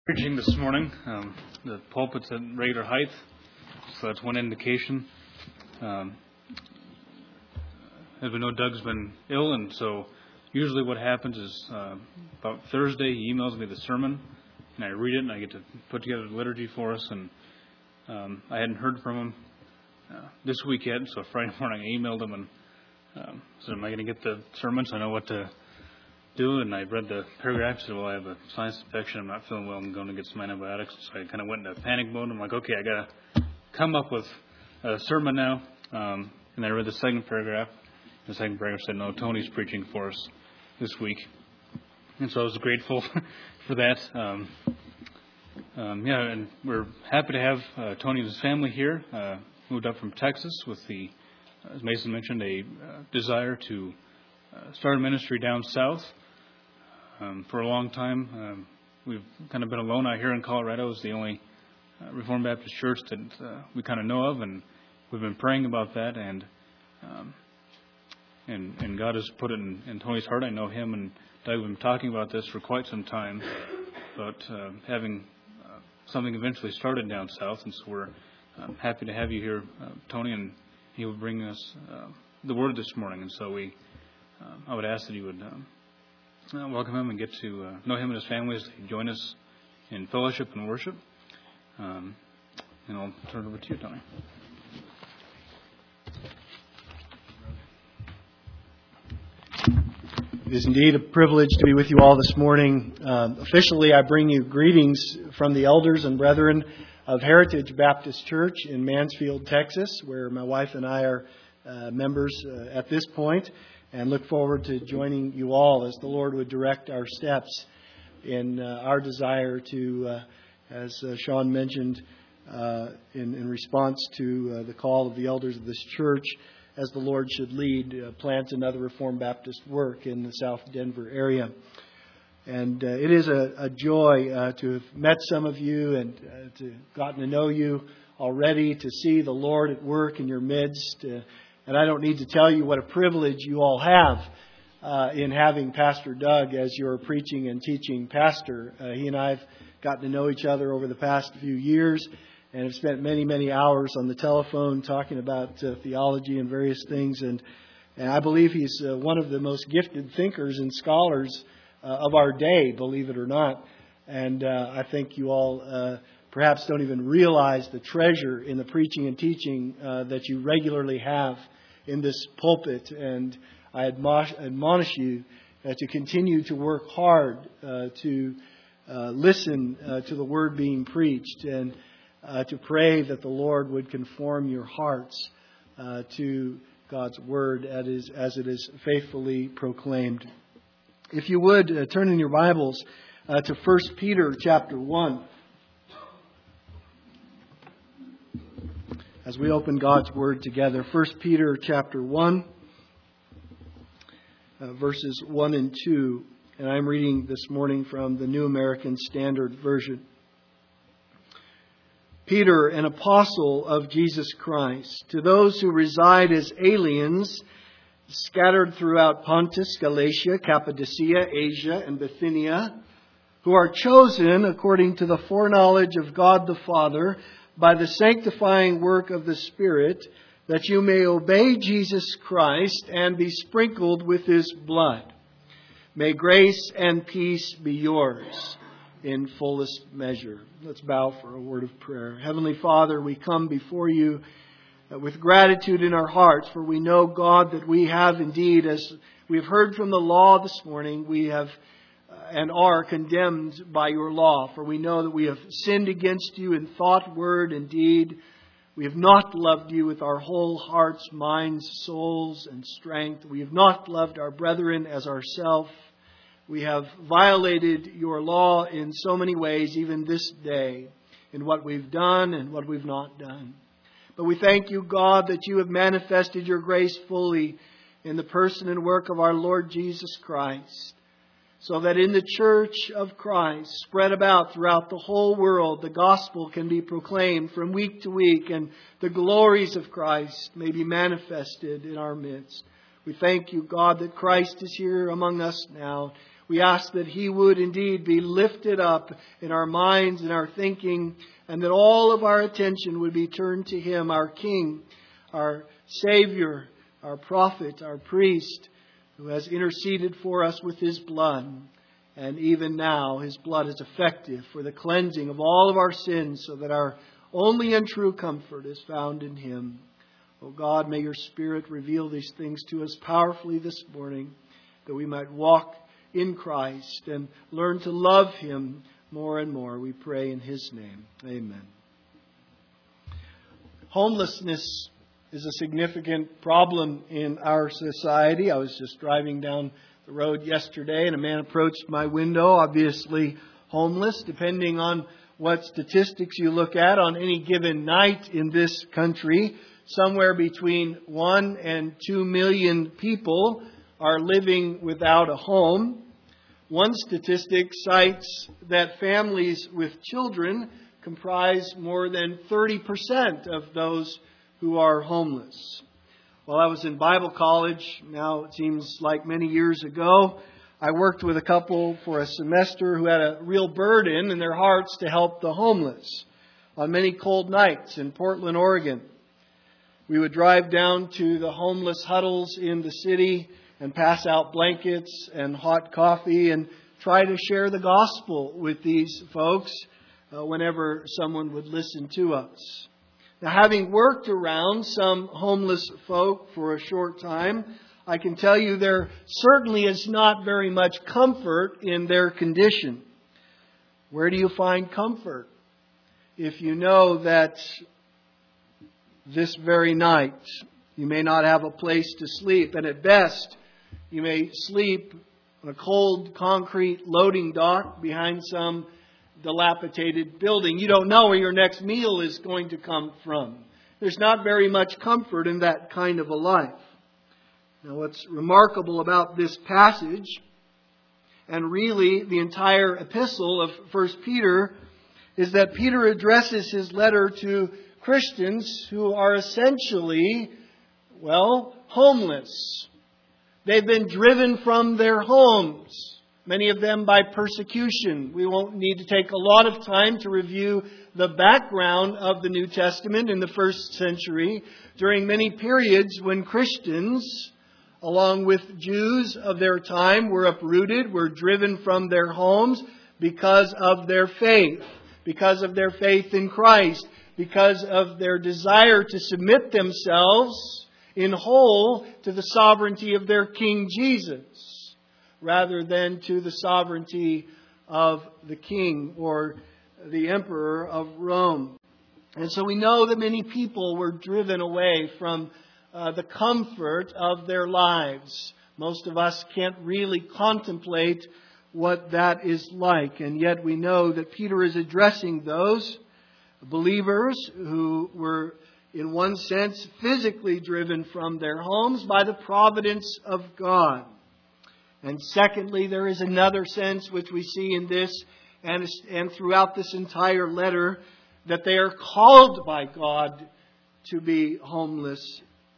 Preaching this morning, the pulpit's at regular height, so that's one indication. As we know, Doug's been ill, and so usually what happens is about Thursday he emails me the sermon, and I read it, and I get to put together the liturgy for us. And I hadn't heard from him this week yet, so Friday morning I emailed him and said, "Am I going to get the sermon so I know what to do?" And I read the paragraph. Said, "Well, I have a sinus infection. I'm not feeling well. I'm going to get some antibiotics." So I kind of went into panic mode. I'm like, okay, I got to come up with a sermon now. And I read the second paragraph. The second paragraph said, "No, Tony's preaching for us this week." And so I was grateful for that. And we're happy to have Tony and his family here. Moved up from Texas with the, as Mason mentioned, a desire to start a ministry down south. For a long time, we've kind of been alone out here in Colorado. It's the only Reformed Baptist church that we kind of know of, and we've been praying about that. And God has put it in Tony's heart. I know him and Doug have been talking about this for quite some time, about having something eventually started down south. And so we're happy to have you here, Tony, and he will bring us the word this morning. And so I would ask that you would welcome him and get to know him and his family as they join us in fellowship and worship. And I'll turn it over to you, Tony. It is indeed a privilege to be with you all this morning. Officially, I bring you greetings from the elders and brethren of Heritage Baptist Church in Mansfield, Texas, where my wife and I are members at this point, and look forward to joining you all as the Lord would direct our steps in our desire to, as Sean mentioned, in response to the call of the elders of this church, as the Lord should lead, plant another Reformed Baptist work in the South Denver area. And it is a joy to have met some of you and to gotten to know you already, to see the Lord at work in your midst. And I don't need to tell you what a privilege you all have in having Pastor Doug as your preaching and teaching pastor. He and I have gotten to know each other over the past few years and have spent many, many hours on the telephone talking about theology and various things. And I believe he's one of the most gifted thinkers and scholars of our day, believe it or not. And I think you all perhaps don't even realize the treasure in the preaching and teaching that you regularly have in this pulpit. And I admonish you to continue to work hard to listen to the word being preached and to pray that the Lord would conform your hearts to God's word as it is faithfully proclaimed. If you would, turn in your Bibles to 1 Peter chapter 1. As we open God's Word together, 1 Peter chapter 1, verses 1 and 2. And I'm reading this morning from the New American Standard Version. Peter, an apostle of Jesus Christ, to those who reside as aliens, scattered throughout Pontus, Galatia, Cappadocia, Asia, and Bithynia, who are chosen according to the foreknowledge of God the Father, by the sanctifying work of the Spirit, that you may obey Jesus Christ and be sprinkled with His blood. May grace and peace be yours in fullest measure. Let's bow for a word of prayer. Heavenly Father, we come before you with gratitude in our hearts, for we know, God, that we have indeed, as we've heard from the law this morning, we have and are condemned by your law. For we know that we have sinned against you in thought, word, and deed. We have not loved you with our whole hearts, minds, souls, and strength. We have not loved our brethren as ourselves. We have violated your law in so many ways, even this day, in what we've done and what we've not done. But we thank you, God, that you have manifested your grace fully in the person and work of our Lord Jesus Christ, so that in the church of Christ, spread about throughout the whole world, the gospel can be proclaimed from week to week, and the glories of Christ may be manifested in our midst. We thank you, God, that Christ is here among us now. We ask that He would indeed be lifted up in our minds and our thinking, and that all of our attention would be turned to Him, our King, our Savior, our prophet, our priest, who has interceded for us with His blood. And even now, His blood is effective for the cleansing of all of our sins, so that our only and true comfort is found in Him. Oh God, may Your Spirit reveal these things to us powerfully this morning, that we might walk in Christ and learn to love Him more and more. We pray in His name. Amen. Homelessness is a significant problem in our society. I was just driving down the road yesterday and a man approached my window, obviously homeless. Depending on what statistics you look at on any given night in this country, somewhere between 1 and 2 million people are living without a home. One statistic cites that families with children comprise more than 30% of those who are homeless. While I was in Bible college, now it seems like many years ago, I worked with a couple for a semester who had a real burden in their hearts to help the homeless on many cold nights in Portland, Oregon. We would drive down to the homeless huddles in the city and pass out blankets and hot coffee and try to share the gospel with these folks whenever someone would listen to us. Now, having worked around some homeless folk for a short time, I can tell you there certainly is not very much comfort in their condition. Where do you find comfort if you know that this very night you may not have a place to sleep, and at best you may sleep on a cold concrete loading dock behind some dilapidated building? You don't know where your next meal is going to come from. There's not very much comfort in that kind of a life. Now, what's remarkable about this passage, and really the entire epistle of 1 Peter, is that Peter addresses his letter to Christians who are essentially, homeless. They've been driven from their homes, many of them by persecution. We won't need to take a lot of time to review the background of the New Testament in the first century, during many periods when Christians, along with Jews of their time, were uprooted, were driven from their homes because of their faith in Christ, because of their desire to submit themselves in whole to the sovereignty of their King Jesus, rather than to the sovereignty of the king or the emperor of Rome. And so we know that many people were driven away from the comfort of their lives. Most of us can't really contemplate what that is like. And yet we know that Peter is addressing those believers who were, in one sense, physically driven from their homes by the providence of God. And secondly, there is another sense which we see in this and throughout this entire letter, that they are called by God to be homeless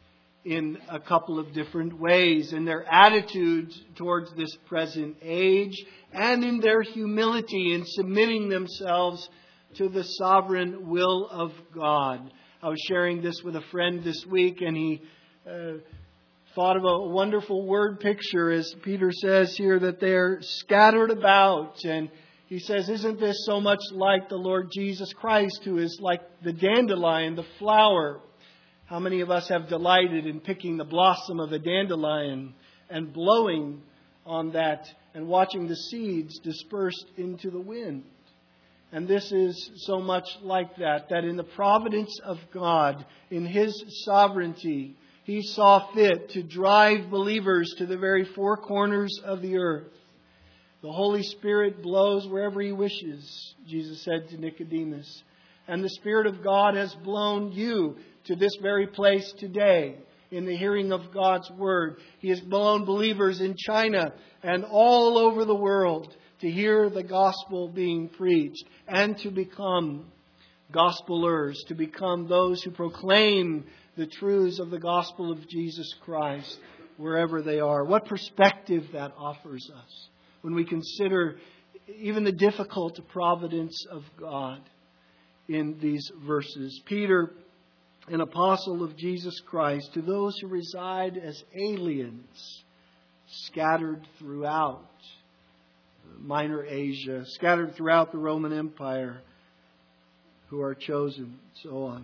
in a couple of different ways, in their attitudes towards this present age and in their humility in submitting themselves to the sovereign will of God. I was sharing this with a friend this week, and he thought of a wonderful word picture, as Peter says here, that they're scattered about. And he says, isn't this so much like the Lord Jesus Christ, who is like the dandelion, the flower? How many of us have delighted in picking the blossom of a dandelion and blowing on that and watching the seeds dispersed into the wind? And this is so much like that in the providence of God, in His sovereignty, He saw fit to drive believers to the very four corners of the earth. The Holy Spirit blows wherever He wishes, Jesus said to Nicodemus. And the Spirit of God has blown you to this very place today in the hearing of God's Word. He has blown believers in China and all over the world to hear the gospel being preached and to become gospelers, to become those who proclaim the truths of the gospel of Jesus Christ wherever they are. What perspective that offers us when we consider even the difficult providence of God in these verses. Peter, an apostle of Jesus Christ, to those who reside as aliens, scattered throughout Minor Asia, scattered throughout the Roman Empire, who are chosen, so on.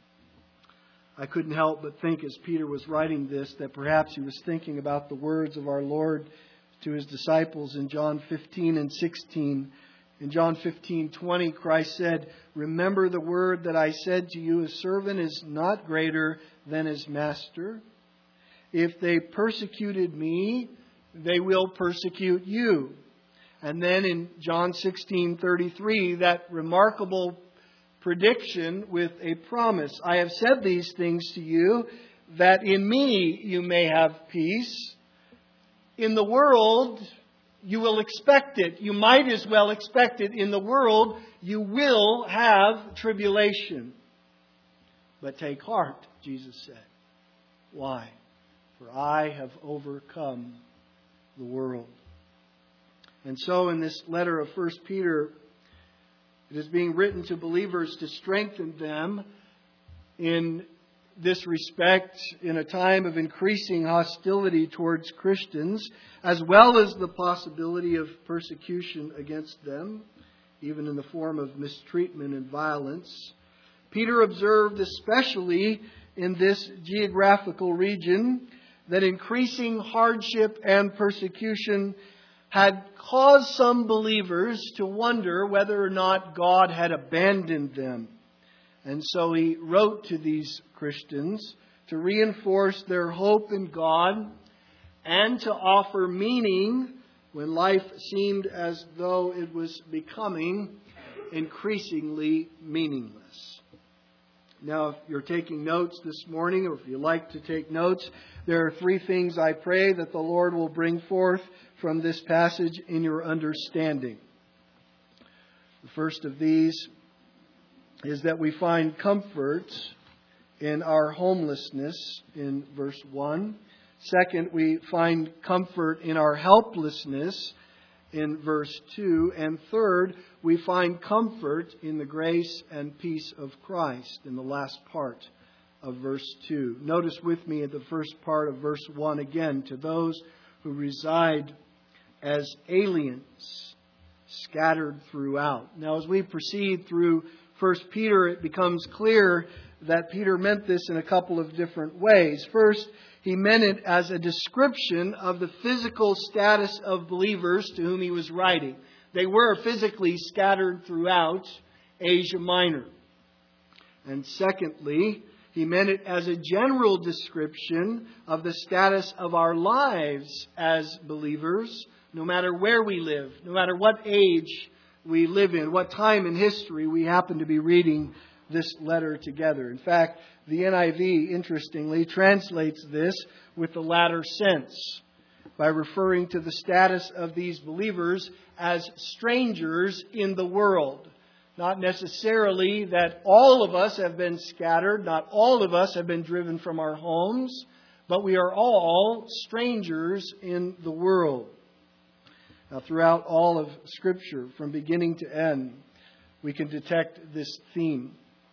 I couldn't help but think as Peter was writing this that perhaps he was thinking about the words of our Lord to His disciples in John 15 and 16. In John 15:20, Christ said, "Remember the word that I said to you, a servant is not greater than his master. If they persecuted me, they will persecute you." And then in John 16:33, that remarkable prediction with a promise. "I have said these things to you, that in me you may have peace. In the world you will expect it." You might as well expect it. In the world you will have tribulation. "But take heart," Jesus said. Why? "For I have overcome the world." And so in this letter of 1 Peter, it is being written to believers to strengthen them in this respect in a time of increasing hostility towards Christians, as well as the possibility of persecution against them, even in the form of mistreatment and violence. Peter observed, especially in this geographical region, that increasing hardship and persecution had caused some believers to wonder whether or not God had abandoned them. And so he wrote to these Christians to reinforce their hope in God and to offer meaning when life seemed as though it was becoming increasingly meaningless. Now, if you're taking notes this morning, or if you like to take notes, there are 3 things I pray that the Lord will bring forth from this passage in your understanding. The first of these is that we find comfort in our homelessness in verse 1. Second, we find comfort in our helplessness in verse 2. And third, we find comfort in the grace and peace of Christ in the last part of verse 2. Notice with me at the first part of verse 1 again, "To those who reside as aliens, scattered throughout." Now, as we proceed through 1 Peter, it becomes clear that Peter meant this in a couple of different ways. First, he meant it as a description of the physical status of believers to whom he was writing. They were physically scattered throughout Asia Minor. And secondly, he meant it as a general description of the status of our lives as believers, no matter where we live, no matter what age we live in, what time in history we happen to be reading this letter together. In fact, the NIV, interestingly, translates this with the latter sense by referring to the status of these believers as strangers in the world. Not necessarily that all of us have been scattered, not all of us have been driven from our homes, but we are all strangers in the world. Now, throughout all of Scripture, from beginning to end, we can detect this theme.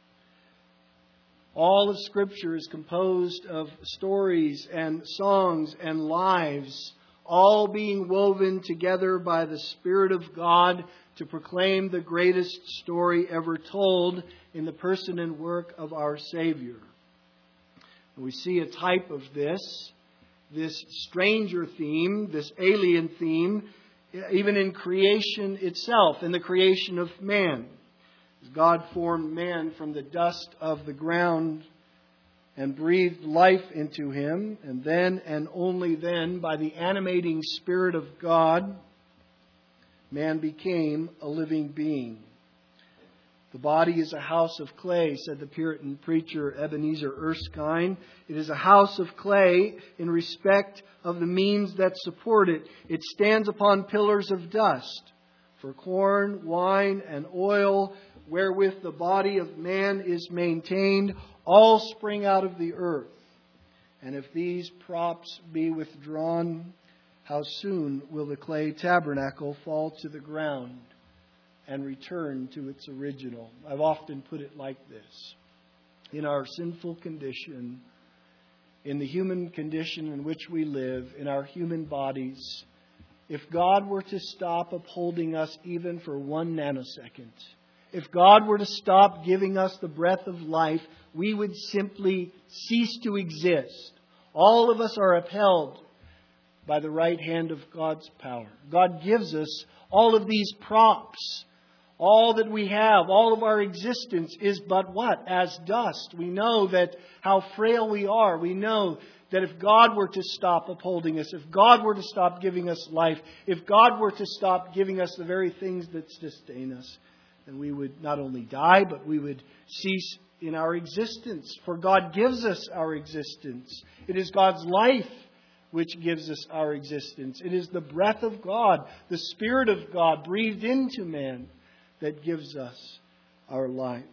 All of Scripture is composed of stories and songs and lives, all being woven together by the Spirit of God to proclaim the greatest story ever told in the person and work of our Savior. And we see a type of this stranger theme, this alien theme, even in creation itself, in the creation of man. God formed man from the dust of the ground and breathed life into him. And then, and only then, by the animating Spirit of God, man became a living being. The body is a house of clay, said the Puritan preacher Ebenezer Erskine. It is a house of clay in respect of the means that support it. It stands upon pillars of dust. For corn, wine, and oil, wherewith the body of man is maintained, all spring out of the earth. And if these props be withdrawn, how soon will the clay tabernacle fall to the ground and return to its original? I've often put it like this. In our sinful condition, in the human condition in which we live, in our human bodies, if God were to stop upholding us even for 1 nanosecond, if God were to stop giving us the breath of life, we would simply cease to exist. All of us are upheld by the right hand of God's power. God gives us all of these props. All that we have, all of our existence is but what? As dust. We know that how frail we are. We know that if God were to stop upholding us, if God were to stop giving us life, if God were to stop giving us the very things that sustain us, then we would not only die, but we would cease in our existence. For God gives us our existence. It is God's life which gives us our existence. It is the breath of God, the Spirit of God breathed into man, that gives us our life.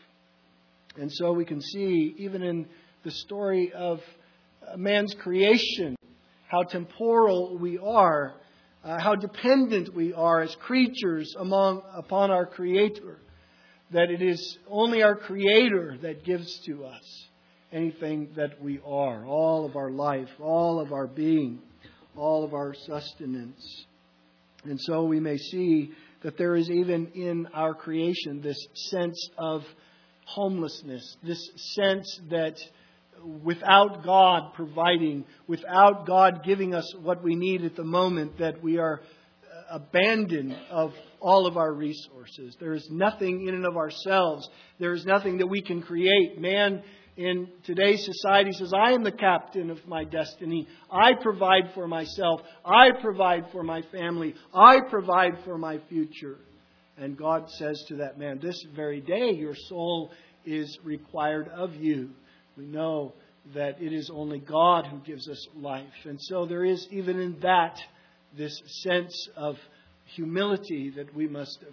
And so we can see, even in the story of man's creation, how temporal we are, how dependent we are as creatures upon our Creator, that it is only our Creator that gives to us anything that we are, all of our life, all of our being, all of our sustenance. And so we may see that there is even in our creation this sense of homelessness, this sense that without God providing, without God giving us what we need at the moment, that we are abandoned of all of our resources. There is nothing in and of ourselves. There is nothing that we can create. Man in today's society says, I am the captain of my destiny. I provide for myself. I provide for my family. I provide for my future. And God says to that man, this very day your soul is required of you. We know that it is only God who gives us life. And so there is even in that this sense of humility that we must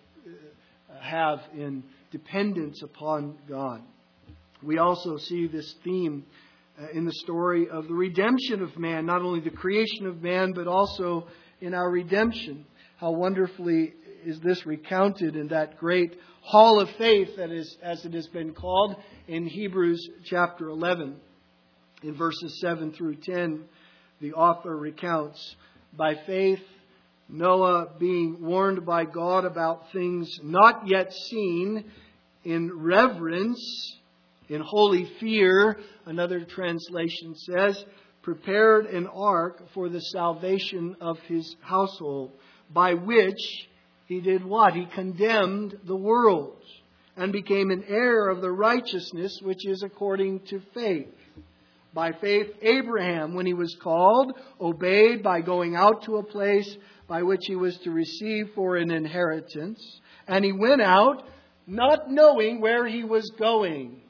have in dependence upon God. We also see this theme in the story of the redemption of man, not only the creation of man, but also in our redemption. How wonderfully is this recounted in that great hall of faith, that is, as it has been called, in Hebrews chapter 11. In verses 7 through 10, the author recounts, by faith, Noah, being warned by God about things not yet seen, in reverence, in holy fear, another translation says, prepared an ark for the salvation of his household, by which he did what? He condemned the world and became an heir of the righteousness which is according to faith. By faith, Abraham, when he was called, obeyed by going out to a place by which he was to receive for an inheritance. And he went out, not knowing where he was going.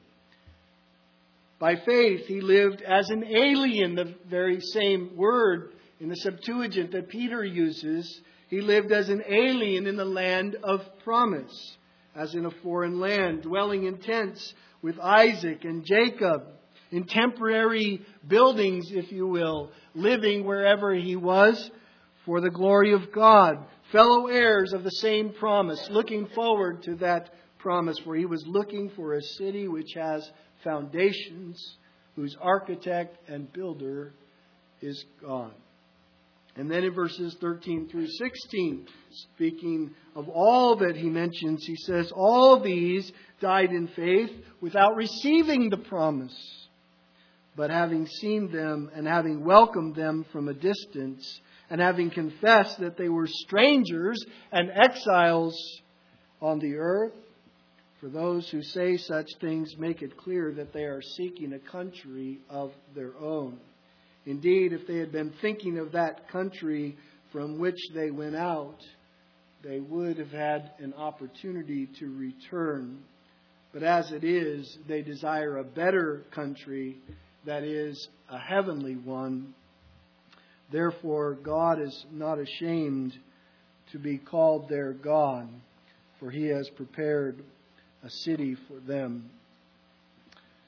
By faith, he lived as an alien, the very same word in the Septuagint that Peter uses. He lived as an alien in the land of promise, as in a foreign land, dwelling in tents with Isaac and Jacob, in temporary buildings, if you will, living wherever he was for the glory of God, fellow heirs of the same promise, looking forward to that promise, for he was looking for a city which has foundations, whose architect and builder is God. And then in verses 13 through 16, speaking of all that he mentions, he says, all these died in faith without receiving the promise, but having seen them and having welcomed them from a distance, and having confessed that they were strangers and exiles on the earth. For those who say such things make it clear that they are seeking a country of their own. Indeed, if they had been thinking of that country from which they went out, they would have had an opportunity to return. But as it is, they desire a better country, that is, a heavenly one. Therefore, God is not ashamed to be called their God, for He has prepared a city for them.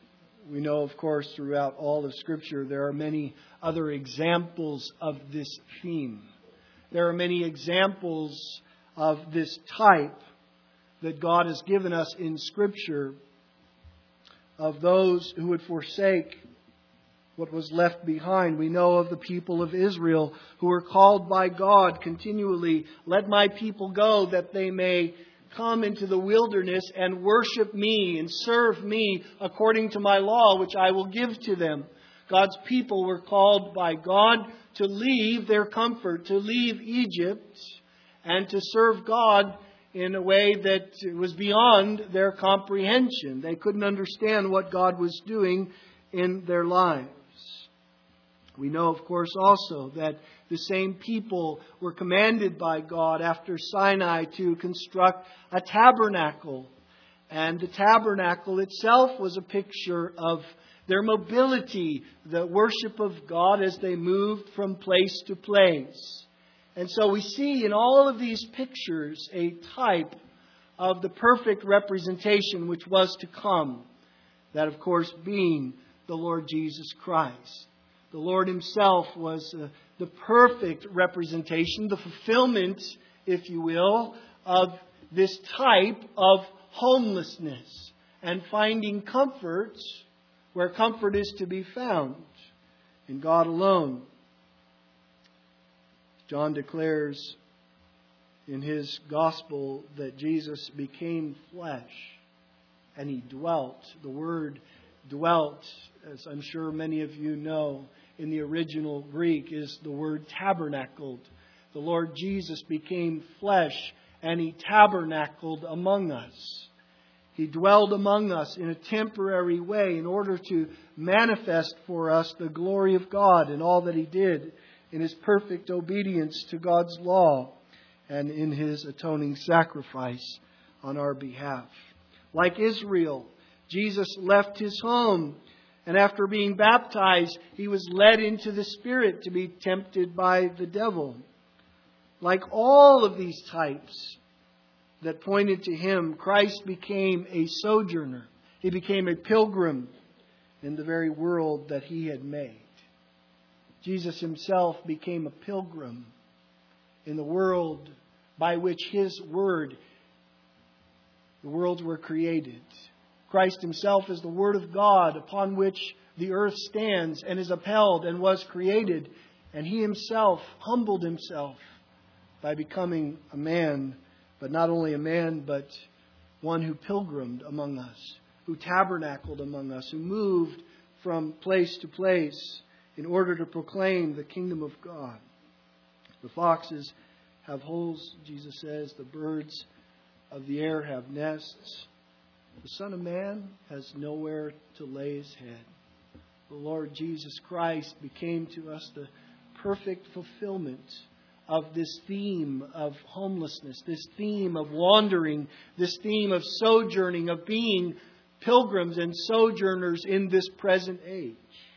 We know, of course, throughout all of Scripture, there are many other examples of this theme. There are many examples of this type that God has given us in Scripture of those who would forsake what was left behind. We know of the people of Israel who were called by God continually, "Let my people go that they may come into the wilderness and worship me and serve me according to my law, which I will give to them." God's people were called by God to leave their comfort, to leave Egypt, and to serve God in a way that was beyond their comprehension. They couldn't understand what God was doing in their lives. We know, of course, also that the same people were commanded by God after Sinai to construct a tabernacle. And the tabernacle itself was a picture of their mobility, the worship of God as they moved from place to place. And so we see in all of these pictures a type of the perfect representation which was to come. That, of course, being the Lord Jesus Christ. The Lord Himself was the perfect representation, the fulfillment, if you will, of this type of homelessness and finding comfort where comfort is to be found in God alone. John declares in his gospel that Jesus became flesh and He dwelt. The word dwelt, as I'm sure many of you know, in the original Greek is the word tabernacled. The Lord Jesus became flesh and He tabernacled among us. He dwelled among us in a temporary way in order to manifest for us the glory of God and all that He did in His perfect obedience to God's law and in His atoning sacrifice on our behalf. Like Israel, Jesus left His home, and after being baptized, He was led into the Spirit to be tempted by the devil. Like all of these types that pointed to Him, Christ became a sojourner. He became a pilgrim in the very world that He had made. Jesus Himself became a pilgrim in the world by which His Word, the worlds were created. Christ Himself is the Word of God upon which the earth stands and is upheld and was created. And He Himself humbled Himself by becoming a man, but not only a man, but one who pilgrimed among us, who tabernacled among us, who moved from place to place in order to proclaim the kingdom of God. The foxes have holes, Jesus says. The birds of the air have nests. The Son of Man has nowhere to lay His head. The Lord Jesus Christ became to us the perfect fulfillment of this theme of homelessness, this theme of wandering, this theme of sojourning, of being pilgrims and sojourners in this present age.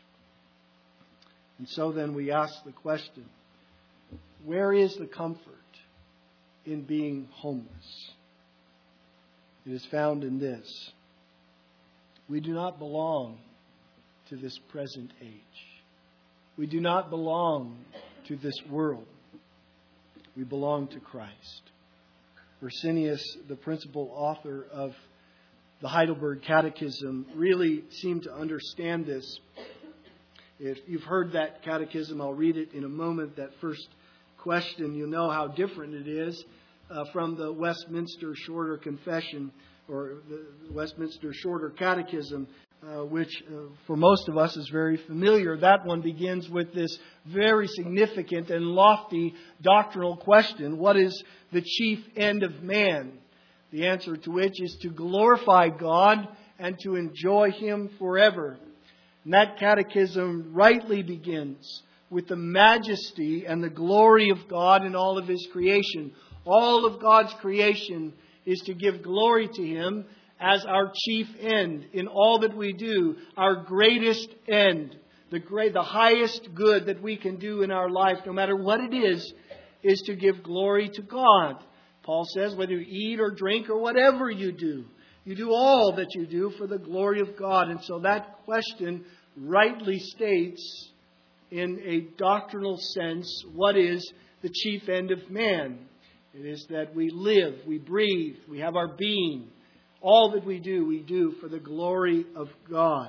And so then we ask the question, where is the comfort in being homeless? It is found in this. We do not belong to this present age. We do not belong to this world. We belong to Christ. Ursinius, the principal author of the Heidelberg Catechism, really seemed to understand this. If you've heard that catechism, I'll read it in a moment. That first question, you'll know how different it is from the Westminster Shorter Confession or the Westminster Shorter Catechism, which for most of us is very familiar. That one begins with this very significant and lofty doctrinal question: what is the chief end of man? The answer to which is to glorify God and to enjoy Him forever. And that catechism rightly begins with the majesty and the glory of God in all of His creation. All of God's creation is to give glory to Him as our chief end in all that we do, our greatest end, the highest good that we can do in our life, no matter what it is to give glory to God. Paul says, whether you eat or drink or whatever you do, You do all that you do for the glory of God. And so that question rightly states, in a doctrinal sense, what is the chief end of man? It is that we live, we breathe, we have our being. All that we do for the glory of God.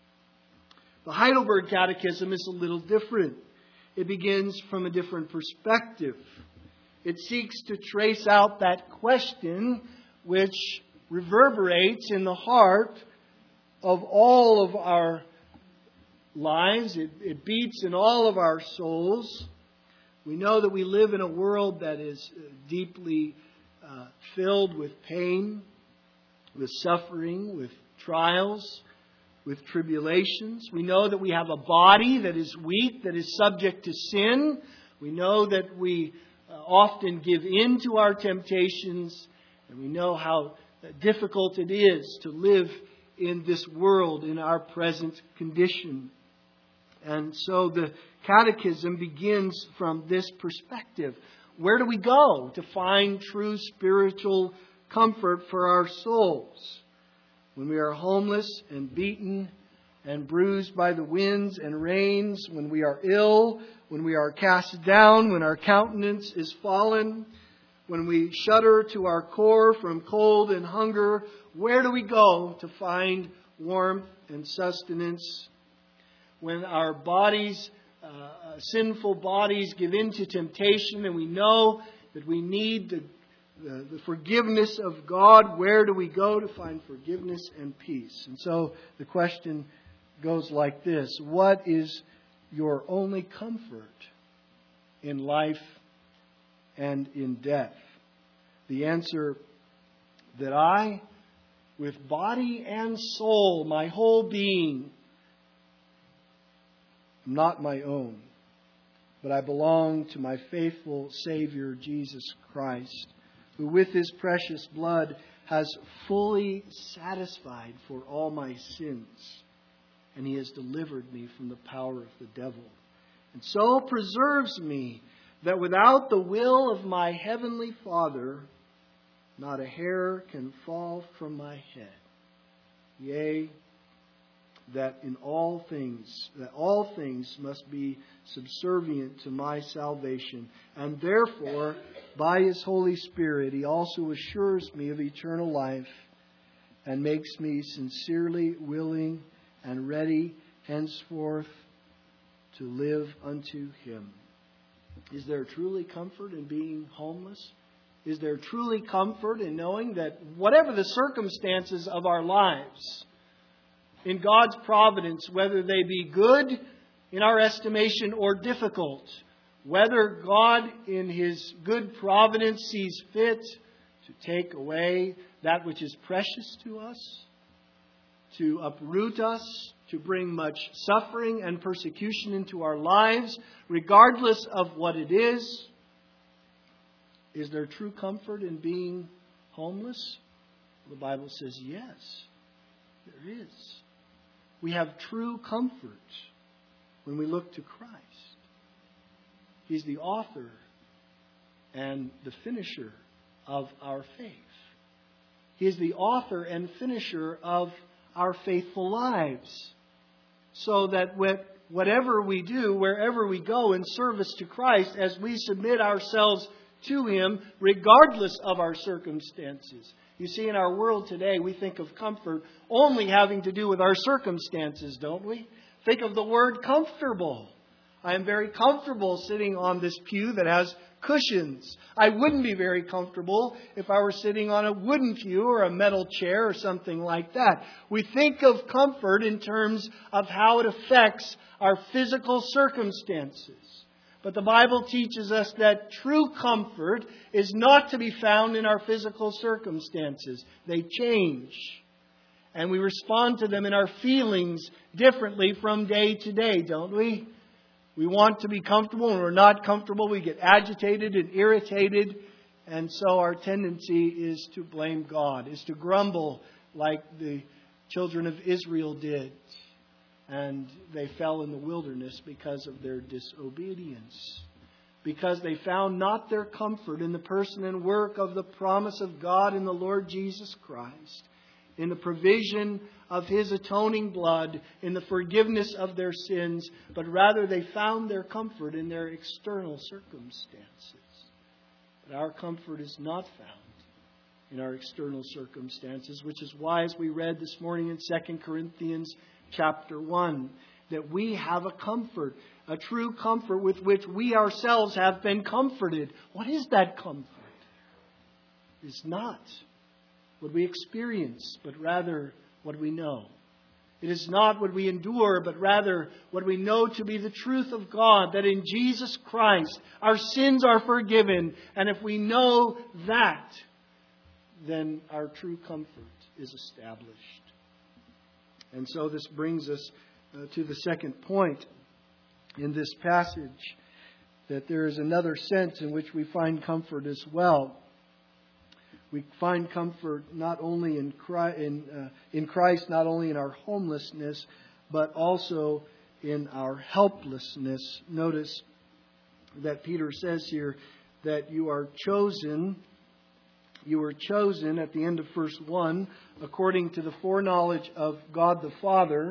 The Heidelberg Catechism is a little different. It begins from a different perspective. It seeks to trace out that question which reverberates in the heart of all of our lives. It beats in all of our souls. We know that we live in a world that is deeply filled with pain, with suffering, with trials, with tribulations. We know that we have a body that is weak, that is subject to sin. We know that we often give in to our temptations, and we know how difficult it is to live in this world in our present condition. And so the Catechism begins from this perspective. Where do we go to find true spiritual comfort for our souls? When we are homeless and beaten and bruised by the winds and rains, when we are ill, when we are cast down, when our countenance is fallen, when we shudder to our core from cold and hunger, where do we go to find warmth and sustenance? When our bodies, sinful bodies, give in to temptation and we know that we need the forgiveness of God, where do we go to find forgiveness and peace? And so the question goes like this: what is your only comfort in life and in death? The answer that I, with body and soul, my whole being, am not my own, but I belong to my faithful Savior, Jesus Christ, who with His precious blood has fully satisfied for all my sins, and He has delivered me from the power of the devil, and so preserves me that without the will of my Heavenly Father, not a hair can fall from my head. Yea, that all things must be subservient to my salvation. And therefore, by His Holy Spirit, He also assures me of eternal life and makes me sincerely willing and ready henceforth to live unto Him. Is there truly comfort in being homeless? Is there truly comfort in knowing that whatever the circumstances of our lives, in God's providence, whether they be good in our estimation or difficult, whether God in His good providence sees fit to take away that which is precious to us, to uproot us, to bring much suffering and persecution into our lives, regardless of what it is there true comfort in being homeless? The Bible says yes, there is. We have true comfort when we look to Christ. He's the author and the finisher of our faith. He is the author and finisher of our faithful lives. So that whatever we do, wherever we go in service to Christ, as we submit ourselves to Him, regardless of our circumstances. You see, in our world today, we think of comfort only having to do with our circumstances, don't we? Think of the word comfortable. I am very comfortable sitting on this pew that has cushions. I wouldn't be very comfortable if I were sitting on a wooden pew or a metal chair or something like that. We think of comfort in terms of how it affects our physical circumstances. But the Bible teaches us that true comfort is not to be found in our physical circumstances. They change. And we respond to them in our feelings differently from day to day, don't we? We want to be comfortable and we're not comfortable. We get agitated and irritated. And so our tendency is to blame God, is to grumble like the children of Israel did. And they fell in the wilderness because of their disobedience. Because they found not their comfort in the person and work of the promise of God in the Lord Jesus Christ. in the provision of His atoning blood, in the forgiveness of their sins, but rather they found their comfort in their external circumstances. But our comfort is not found in our external circumstances, which is why, as we read this morning in 2 Corinthians chapter 1, that we have a comfort, a true comfort with which we ourselves have been comforted. What is that comfort? It is not what we experience, but rather what we know. It is not what we endure, but rather what we know to be the truth of God, that in Jesus Christ our sins are forgiven. And if we know that, then our true comfort is established. And so this brings us to the second point in this passage, that there is another sense in which we find comfort as well. We find comfort not only in Christ, not only in our homelessness, but also in our helplessness. Notice that Peter says here that you are chosen. You were chosen at the end of verse 1 according to the foreknowledge of God the Father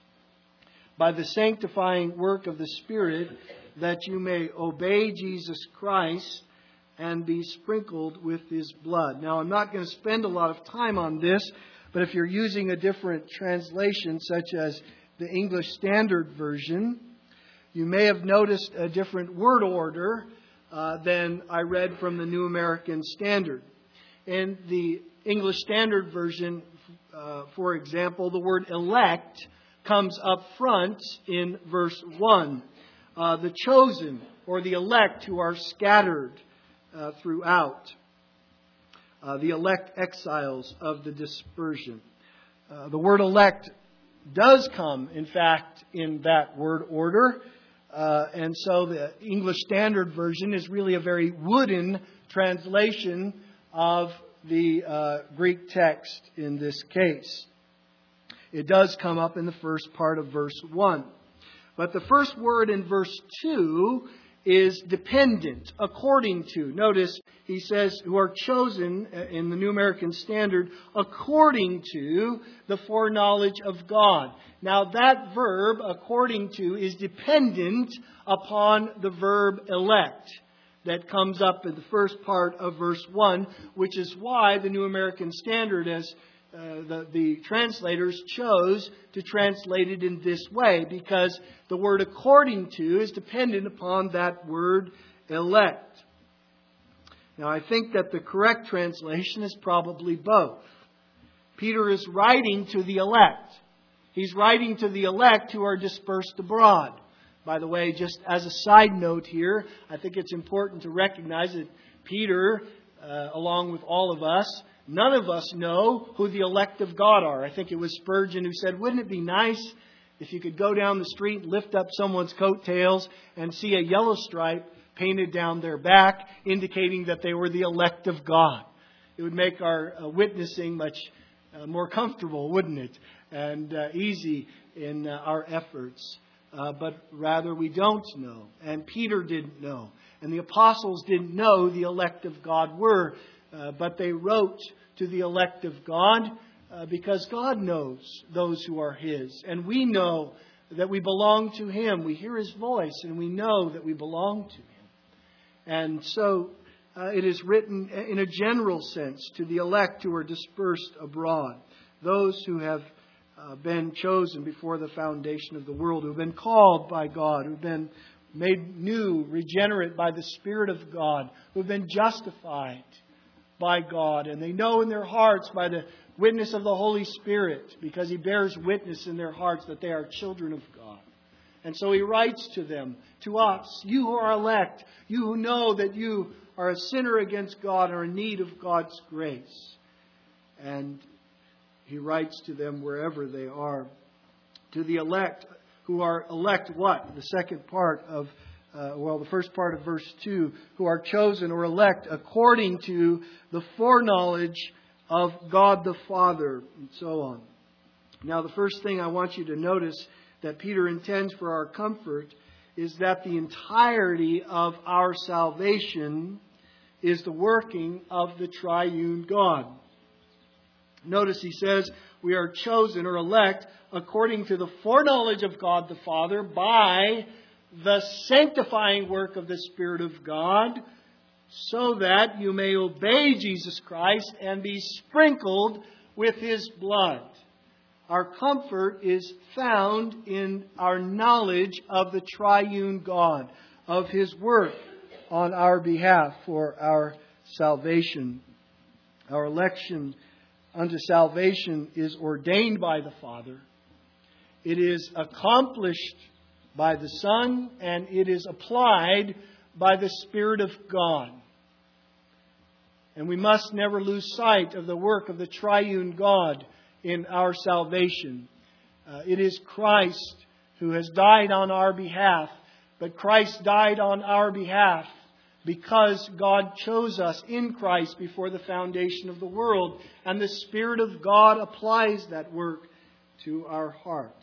by the sanctifying work of the Spirit, that you may obey Jesus Christ and be sprinkled with His blood. Now, I'm not going to spend a lot of time on this, but if you're using a different translation, such as the English Standard Version, you may have noticed a different word order than I read from the New American Standard. In the English Standard Version, for example, the word elect comes up front in verse 1. The chosen, or the elect who are scattered throughout. The elect exiles of the dispersion. The word elect does come, in fact, in that word order. And so the English Standard Version is really a very wooden translation of the Greek text in this case. It does come up in the first part of verse 1. But the first word in verse 2 is dependent, according to. Notice he says, who are chosen in the New American Standard according to the foreknowledge of God. Now that verb, according to, is dependent upon the verb elect that comes up in the first part of verse 1, which is why the New American Standard, as the translators chose to translate it in this way, because the word according to is dependent upon that word elect. Now, I think that the correct translation is probably both. Peter is writing to the elect. He's writing to the elect who are dispersed abroad. By the way, just as a side note here, I think it's important to recognize that Peter, along with all of us, none of us know who the elect of God are. I think it was Spurgeon who said, wouldn't it be nice if you could go down the street, lift up someone's coattails, and see a yellow stripe painted down their back, indicating that they were the elect of God? It would make our witnessing much more comfortable, wouldn't it? And easy in our efforts. But rather we don't know. And Peter didn't know. And the apostles didn't know the elect of God were. But they wrote to the elect of God because God knows those who are His. And we know that we belong to Him. We hear His voice and we know that we belong to Him. And so it is written in a general sense to the elect who are dispersed abroad. Those who have been chosen before the foundation of the world, who have been called by God, who have been made new, regenerate by the Spirit of God, who have been justified by God. And they know in their hearts by the witness of the Holy Spirit, because He bears witness in their hearts that they are children of God. And so He writes to them, to us, you who are elect, you who know that you are a sinner against God and are in need of God's grace. And He writes to them wherever they are. To the elect, who are elect what? The second part of, the first part of verse 2, who are chosen or elect according to the foreknowledge of God the Father, and so on. Now, the first thing I want you to notice that Peter intends for our comfort is that the entirety of our salvation is the working of the triune God. Notice he says we are chosen or elect according to the foreknowledge of God the Father by the sanctifying work of the Spirit of God, so that you may obey Jesus Christ and be sprinkled with His blood. Our comfort is found in our knowledge of the triune God, of His work on our behalf for our salvation. Our election unto salvation is ordained by the Father. It is accomplished by the Son, and it is applied by the Spirit of God. And we must never lose sight of the work of the triune God in our salvation. It is Christ who has died on our behalf, but Christ died on our behalf because God chose us in Christ before the foundation of the world, and the Spirit of God applies that work to our hearts.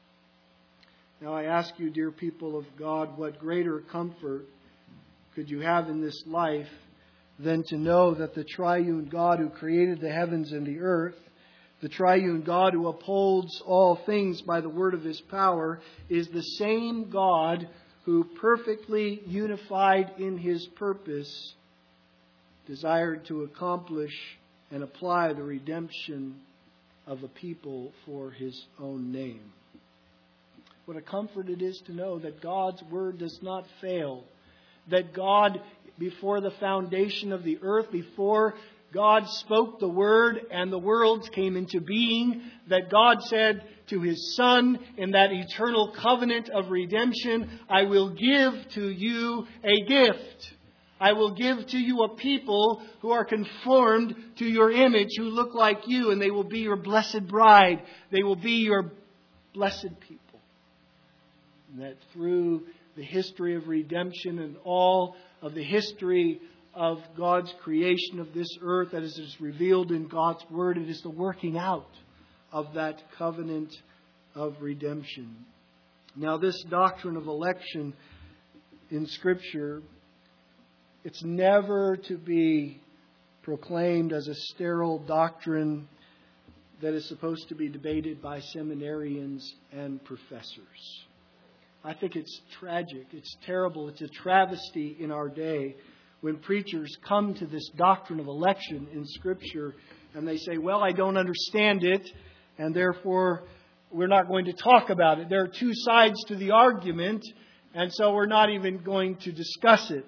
Now I ask you, dear people of God, what greater comfort could you have in this life than to know that the triune God who created the heavens and the earth, the triune God who upholds all things by the word of His power, is the same God who, perfectly unified in His purpose, desired to accomplish and apply the redemption of a people for His own name. What a comfort it is to know that God's word does not fail. That God, before the foundation of the earth, before God spoke the word and the worlds came into being, that God said to His Son in that eternal covenant of redemption, I will give to you a gift. I will give to you a people who are conformed to your image, who look like you, and they will be your blessed bride. They will be your blessed people. And that through the history of redemption and all of the history of God's creation of this earth that is revealed in God's Word, it is the working out of that covenant of redemption. Now, this doctrine of election in Scripture, it's never to be proclaimed as a sterile doctrine that is supposed to be debated by seminarians and professors. I think it's tragic, it's terrible, it's a travesty in our day when preachers come to this doctrine of election in Scripture and they say, well, I don't understand it, and therefore we're not going to talk about it. There are two sides to the argument, and so we're not even going to discuss it.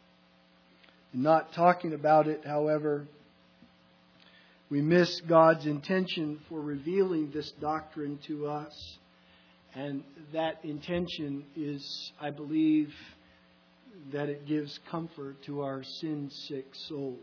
Not talking about it, however, we miss God's intention for revealing this doctrine to us. And that intention is, I believe, that it gives comfort to our sin-sick souls.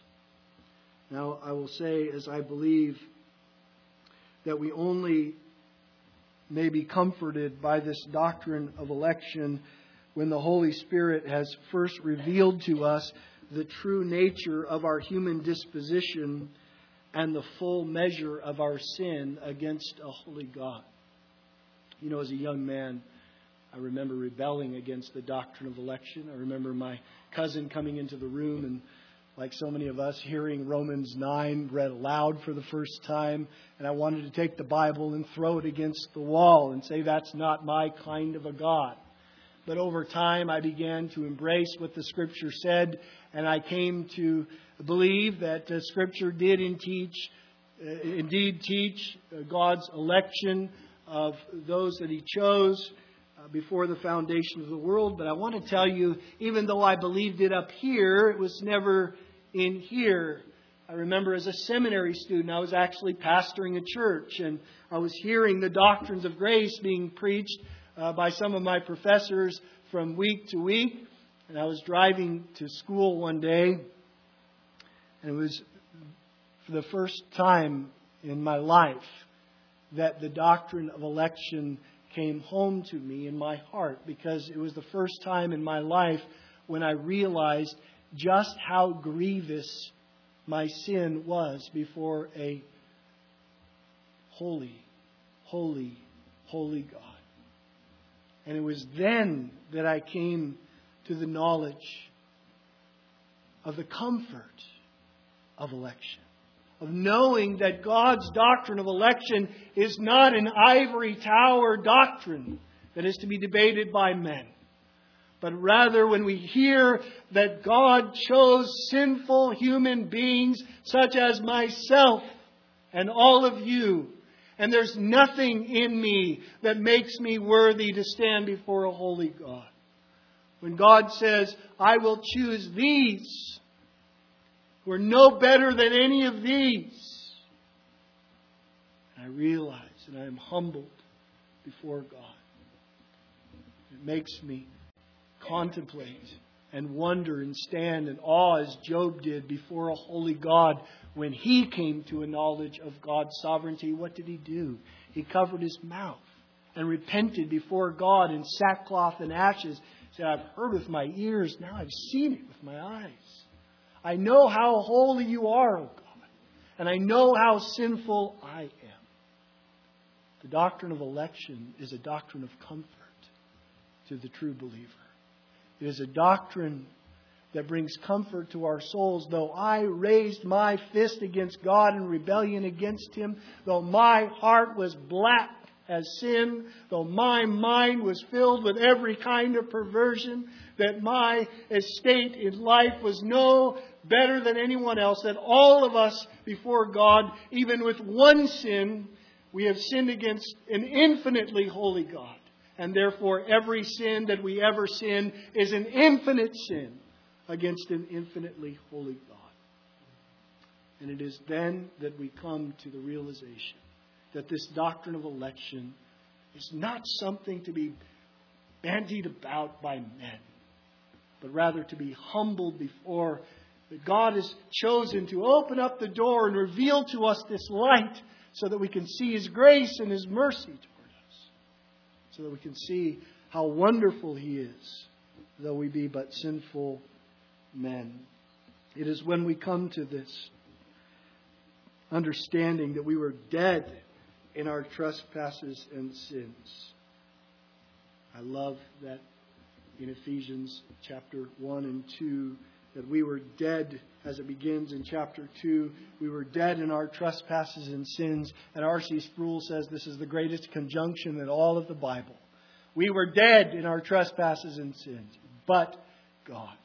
Now, I will say, as I believe, that we only may be comforted by this doctrine of election when the Holy Spirit has first revealed to us the true nature of our human disposition and the full measure of our sin against a holy God. You know, as a young man, I remember rebelling against the doctrine of election. I remember my cousin coming into the room and, like so many of us, hearing Romans 9 read aloud for the first time. And I wanted to take the Bible and throw it against the wall and say, that's not my kind of a God. But over time, I began to embrace what the Scripture said. And I came to believe that Scripture did indeed teach God's election of those that He chose before the foundation of the world. But I want to tell you, even though I believed it up here, it was never in here. I remember as a seminary student, I was actually pastoring a church, and I was hearing the doctrines of grace being preached by some of my professors from week to week. And I was driving to school one day, and it was for the first time in my life that the doctrine of election came home to me in my heart, because it was the first time in my life when I realized just how grievous my sin was before a holy, holy, holy God. And it was then that I came to the knowledge of the comfort of election. of knowing that God's doctrine of election is not an ivory tower doctrine that is to be debated by men. But rather, when we hear that God chose sinful human beings such as myself and all of you, and there's nothing in me that makes me worthy to stand before a holy God. When God says, I will choose these, who are no better than any of these, I realize and I am humbled before God. It makes me contemplate and wonder and stand in awe as Job did before a holy God. When he came to a knowledge of God's sovereignty, what did he do? He covered his mouth and repented before God in sackcloth and ashes. He said, I've heard with my ears, now I've seen it with my eyes. I know how holy you are, O God, and I know how sinful I am. The doctrine of election is a doctrine of comfort to the true believer. It is a doctrine that brings comfort to our souls. Though I raised my fist against God in rebellion against Him, though my heart was black as sin, though my mind was filled with every kind of perversion, that my estate in life was no better than anyone else, that all of us before God, even with one sin, we have sinned against an infinitely holy God. And therefore, every sin that we ever sin is an infinite sin against an infinitely holy God. And it is then that we come to the realization that this doctrine of election is not something to be bandied about by men, but rather to be humbled before that God has chosen to open up the door and reveal to us this light so that we can see His grace and His mercy toward us, so that we can see how wonderful He is, though we be but sinful men. It is when we come to this understanding that we were dead in our trespasses and sins. I love that in Ephesians chapter 1 and 2, that we were dead, as it begins in chapter 2. We were dead in our trespasses and sins. And R.C. Sproul says this is the greatest conjunction in all of the Bible. We were dead in our trespasses and sins, but God.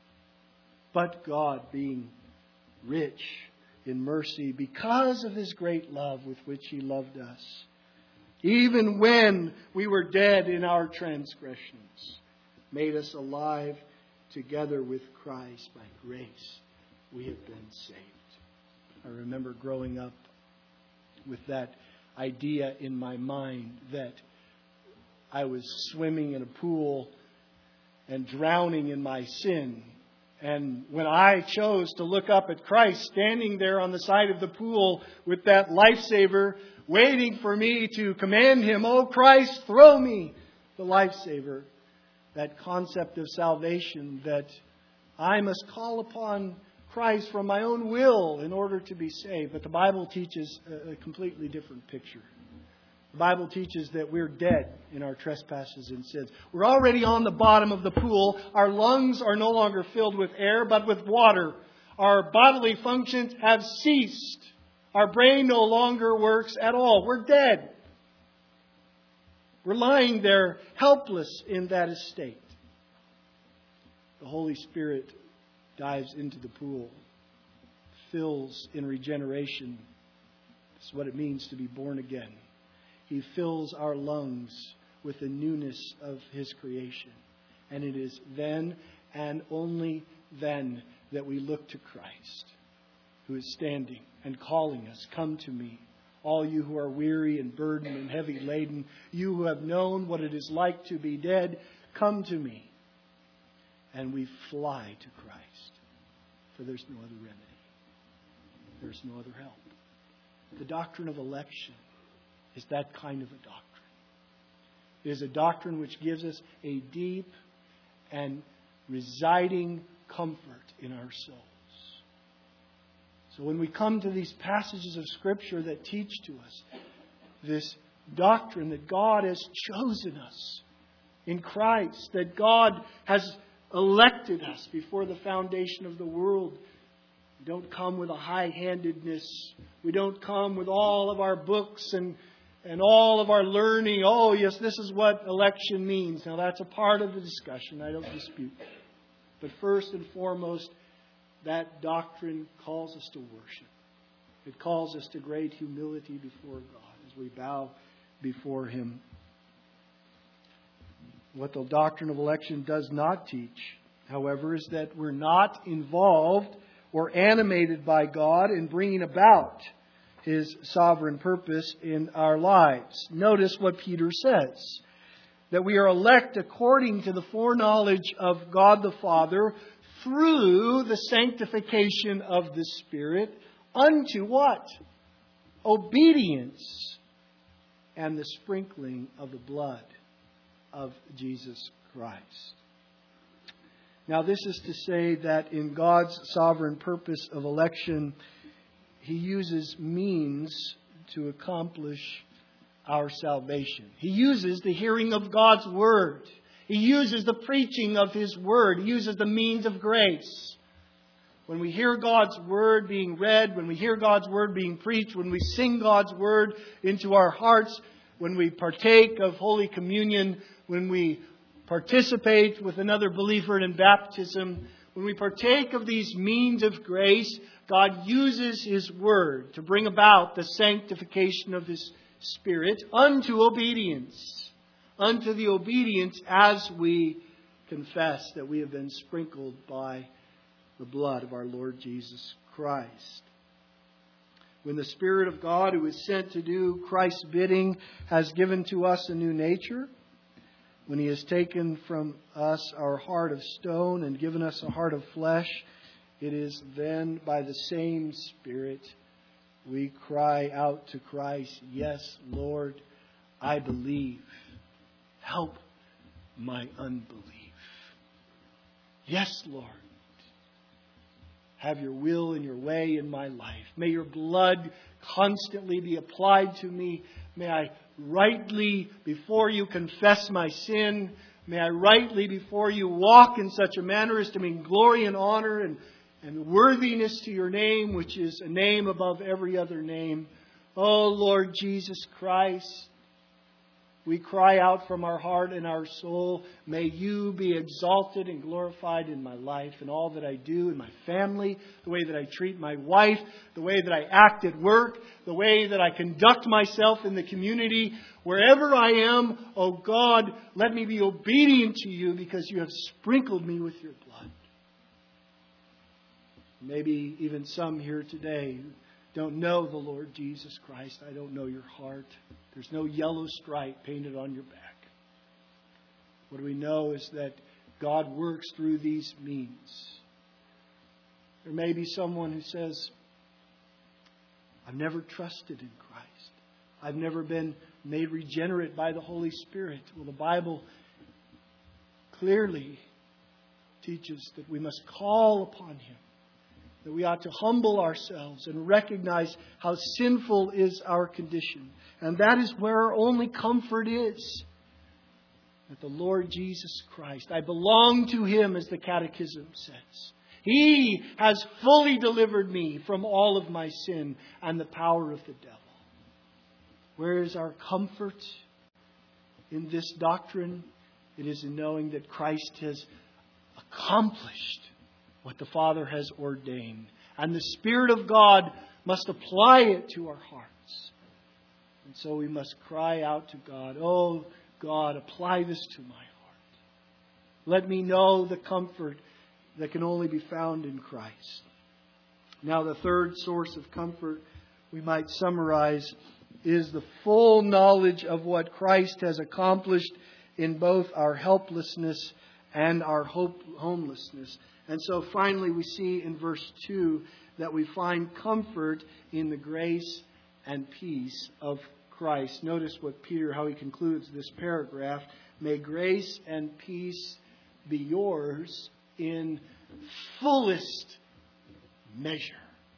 But God, being rich in mercy because of His great love with which He loved us, even when we were dead in our transgressions, made us alive together with Christ. By grace we have been saved. I remember growing up with that idea in my mind that I was swimming in a pool and drowning in my sin. And when I chose to look up at Christ standing there on the side of the pool with that lifesaver waiting for me to command Him, "Oh Christ, throw me the lifesaver," that concept of salvation, that I must call upon Christ from my own will in order to be saved. But the Bible teaches a completely different picture. The Bible teaches that we're dead in our trespasses and sins. We're already on the bottom of the pool. Our lungs are no longer filled with air, but with water. Our bodily functions have ceased. Our brain no longer works at all. We're dead. We're lying there helpless in that estate. The Holy Spirit dives into the pool, fills in regeneration. This is what it means to be born again. He fills our lungs with the newness of His creation. And it is then and only then that we look to Christ, who is standing and calling us, "Come to me, all you who are weary and burdened and heavy laden, you who have known what it is like to be dead, come to me." And we fly to Christ, for there's no other remedy. There's no other help. The doctrine of election is that kind of a doctrine. It is a doctrine which gives us a deep and residing comfort in our souls. So when we come to these passages of Scripture that teach to us this doctrine that God has chosen us in Christ, that God has elected us before the foundation of the world, We don't come with a high-handedness. We don't come with all of our books and all of our learning. Oh, yes, this is what election means. Now, that's a part of the discussion. I don't dispute that. But first and foremost, that doctrine calls us to worship. It calls us to great humility before God as we bow before Him. What the doctrine of election does not teach, however, is that we're not involved or animated by God in bringing about His sovereign purpose in our lives. Notice what Peter says, that we are elect according to the foreknowledge of God the Father through the sanctification of the Spirit unto what? Obedience and the sprinkling of the blood of Jesus Christ. Now, this is to say that in God's sovereign purpose of election, He uses means to accomplish our salvation. He uses the hearing of God's Word. He uses the preaching of His Word. He uses the means of grace. When we hear God's Word being read, when we hear God's Word being preached, when we sing God's Word into our hearts, when we partake of Holy Communion, when we participate with another believer in baptism, when we partake of these means of grace, God uses His Word to bring about the sanctification of His Spirit unto obedience. Unto the obedience as we confess that we have been sprinkled by the blood of our Lord Jesus Christ. When the Spirit of God, who is sent to do Christ's bidding, has given to us a new nature, when He has taken from us our heart of stone and given us a heart of flesh, it is then by the same Spirit we cry out to Christ, "Yes, Lord, I believe. Help my unbelief." Yes, Lord. Have your will and your way in my life. May your blood constantly be applied to me. May I rightly before you confess my sin. May I rightly before you walk in such a manner as to bring glory and honor and worthiness to your name, which is a name above every other name. Oh, Lord Jesus Christ, we cry out from our heart and our soul, may you be exalted and glorified in my life and all that I do in my family, the way that I treat my wife, the way that I act at work, the way that I conduct myself in the community. Wherever I am, oh God, let me be obedient to you because you have sprinkled me with your blood. Maybe even some here today who don't know the Lord Jesus Christ. I don't know your heart. There's no yellow stripe painted on your back. What we know is that God works through these means. There may be someone who says, I've never trusted in Christ. I've never been made regenerate by the Holy Spirit. Well, the Bible clearly teaches that we must call upon Him. That we ought to humble ourselves and recognize how sinful is our condition. And that is where our only comfort is. That the Lord Jesus Christ, I belong to Him, as the Catechism says. He has fully delivered me from all of my sin and the power of the devil. Where is our comfort in this doctrine? It is in knowing that Christ has accomplished what the Father has ordained. And the Spirit of God must apply it to our hearts. And so we must cry out to God, oh God, apply this to my heart. Let me know the comfort that can only be found in Christ. Now, the third source of comfort we might summarize is the full knowledge of what Christ has accomplished in both our helplessness and our homelessness. And so finally we see in verse 2 that we find comfort in the grace and peace of Christ. Notice what Peter, how he concludes this paragraph. May grace and peace be yours in fullest measure.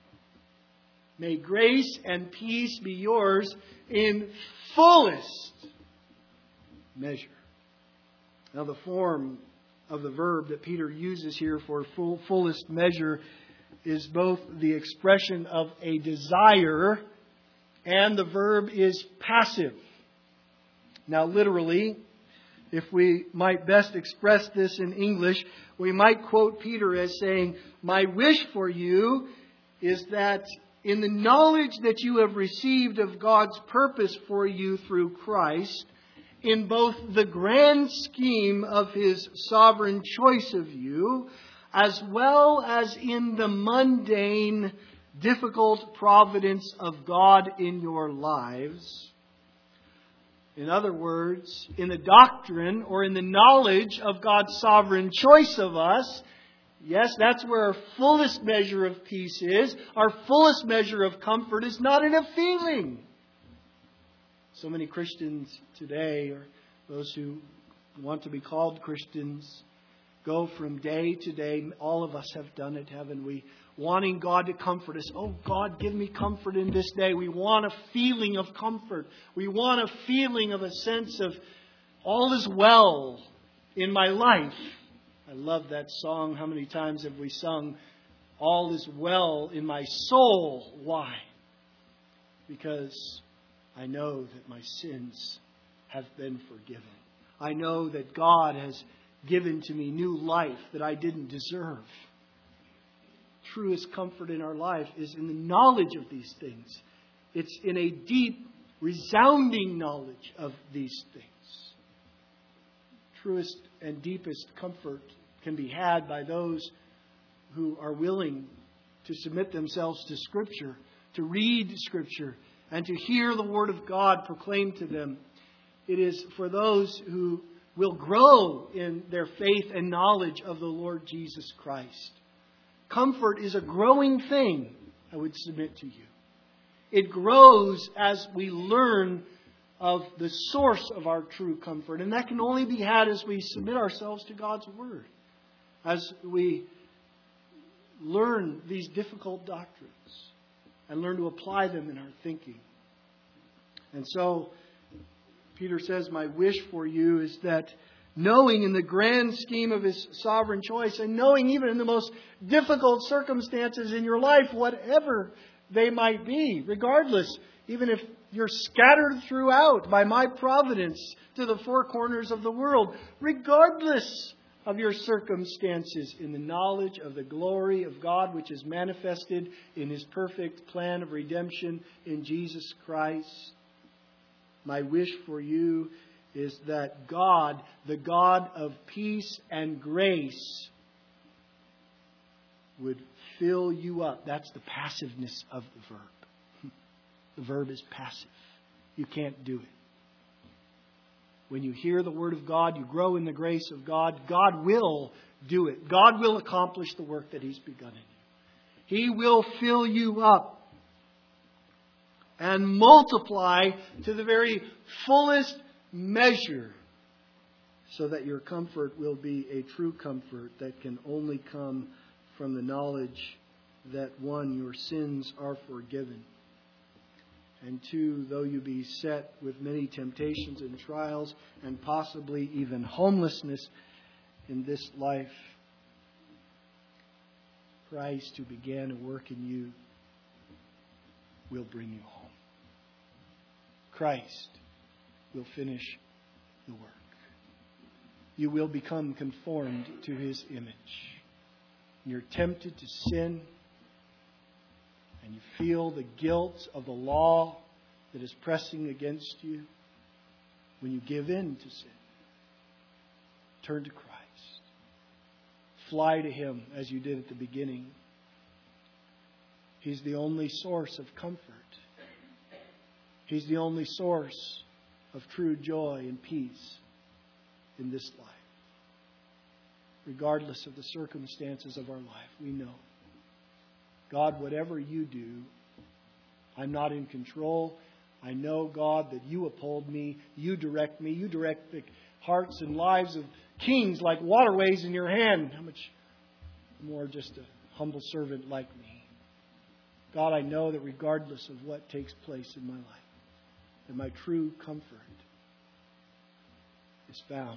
May grace and peace be yours in fullest measure. Now, the form of the verb that Peter uses here for fullest measure is both the expression of a desire and the verb is passive. Now, literally, if we might best express this in English, we might quote Peter as saying, "My wish for you is that in the knowledge that you have received of God's purpose for you through Christ, in both the grand scheme of His sovereign choice of you, as well as in the mundane, difficult providence of God in your lives." In other words, in the doctrine or in the knowledge of God's sovereign choice of us, yes, that's where our fullest measure of peace is. Our fullest measure of comfort is not in a feeling. So many Christians today, or those who want to be called Christians, go from day to day. All of us have done it, haven't we? Wanting God to comfort us. Oh, God, give me comfort in this day. We want a feeling of comfort. We want a feeling of a sense of all is well in my life. I love that song. How many times have we sung, "All is well in my soul"? Why? Because I know that my sins have been forgiven. I know that God has given to me new life that I didn't deserve. Truest comfort in our life is in the knowledge of these things. It's in a deep, resounding knowledge of these things. Truest and deepest comfort can be had by those who are willing to submit themselves to Scripture, to read Scripture, and to hear the Word of God proclaimed to them. It is for those who will grow in their faith and knowledge of the Lord Jesus Christ. Comfort is a growing thing, I would submit to you. It grows as we learn of the source of our true comfort. And that can only be had as we submit ourselves to God's Word. As we learn these difficult doctrines and learn to apply them in our thinking. And so, Peter says, "My wish for you is that knowing in the grand scheme of His sovereign choice, and knowing even in the most difficult circumstances in your life, whatever they might be, regardless, even if you're scattered throughout by my providence to the four corners of the world, regardless of your circumstances, in the knowledge of the glory of God which is manifested in His perfect plan of redemption in Jesus Christ. My wish for you is that God, the God of peace and grace, would fill you up." That's the passiveness of the verb. The verb is passive. You can't do it. When you hear the Word of God, you grow in the grace of God. God will do it. God will accomplish the work that He's begun in you. He will fill you up and multiply to the very fullest measure, so that your comfort will be a true comfort that can only come from the knowledge that, one, your sins are forgiven, and two, though you be set with many temptations and trials and possibly even homelessness in this life, Christ, who began a work in you, will bring you home. Christ will finish the work. You will become conformed to His image. You're tempted to sin, and you feel the guilt of the law that is pressing against you. When you give in to sin, turn to Christ. Fly to Him as you did at the beginning. He's the only source of comfort. He's the only source of true joy and peace in this life. Regardless of the circumstances of our life, we know, God, whatever you do, I'm not in control. I know, God, that you uphold me. You direct me. You direct the hearts and lives of kings like waterways in your hand. How much more just a humble servant like me. God, I know that regardless of what takes place in my life, that my true comfort is found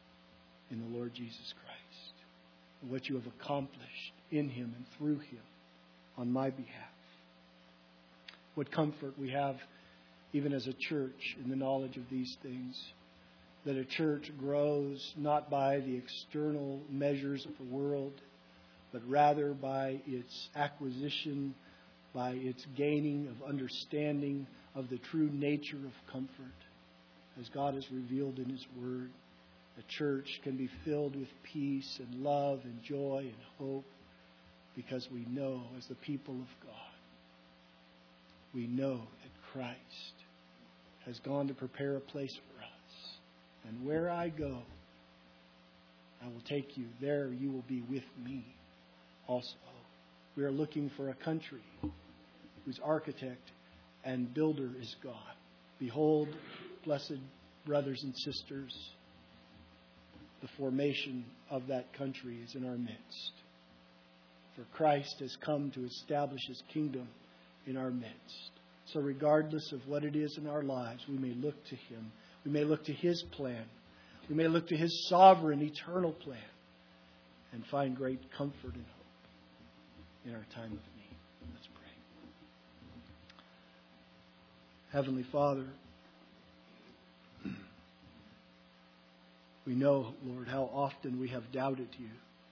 in the Lord Jesus Christ, and what you have accomplished in Him and through Him on my behalf. What comfort we have, even as a church, in the knowledge of these things. That a church grows not by the external measures of the world, but rather by its acquisition, by its gaining of understanding of the true nature of comfort, as God has revealed in His Word. A church can be filled with peace and love and joy and hope because we know, as the people of God, we know that Christ has gone to prepare a place for us. And where I go, I will take you. There you will be with me also. We are looking for a country whose architect and builder is God. Behold, blessed brothers and sisters, the formation of that country is in our midst. For Christ has come to establish His kingdom in our midst. So regardless of what it is in our lives, we may look to Him. We may look to His plan. We may look to His sovereign, eternal plan and find great comfort and hope in our time of need. Let's pray. Heavenly Father, we know, Lord, how often we have doubted You.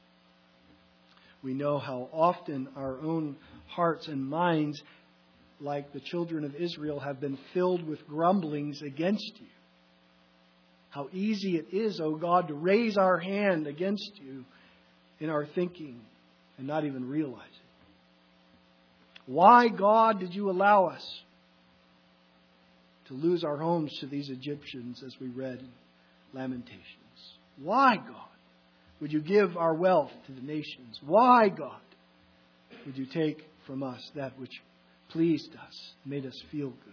We know how often our own hearts and minds, like the children of Israel, have been filled with grumblings against You. How easy it is, O God, to raise our hand against You in our thinking and not even realize it. Why, God, did You allow us to lose our homes to these Egyptians, as we read in Lamentations? Why, God, would You give our wealth to the nations? Why, God, would You take from us that which pleased us, made us feel good?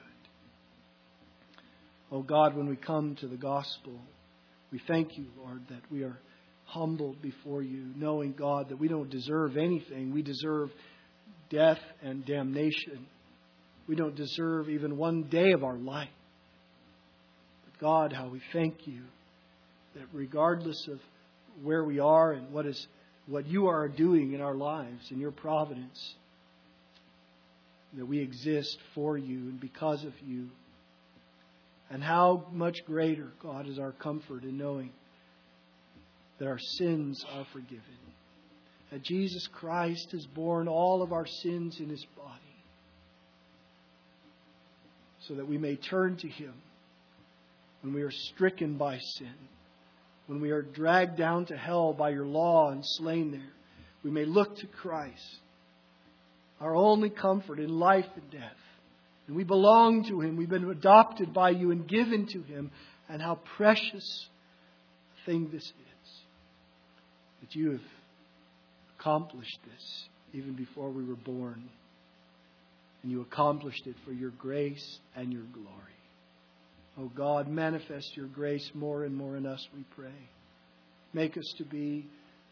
Oh God, when we come to the gospel, we thank You, Lord, that we are humbled before You, knowing, God, that we don't deserve anything. We deserve death and damnation. We don't deserve even one day of our life. But God, how we thank You that regardless of where we are and what You are doing in our lives, in Your providence, that we exist for You and because of You. And how much greater, God, is our comfort in knowing that our sins are forgiven. That Jesus Christ has borne all of our sins in His body, so that we may turn to Him when we are stricken by sin, when we are dragged down to hell by Your law and slain there. We may look to Christ, our only comfort in life and death. And we belong to Him. We've been adopted by You and given to Him. And how precious a thing this is, that You have accomplished this even before we were born. And You accomplished it for Your grace and Your glory. Oh God, manifest Your grace more and more in us, we pray. Make us to be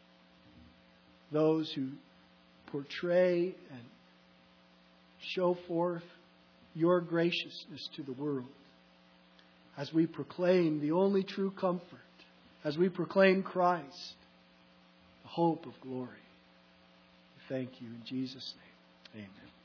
those who portray and show forth Your graciousness to the world, as we proclaim the only true comfort, as we proclaim Christ, the hope of glory. We thank You in Jesus' name. Amen.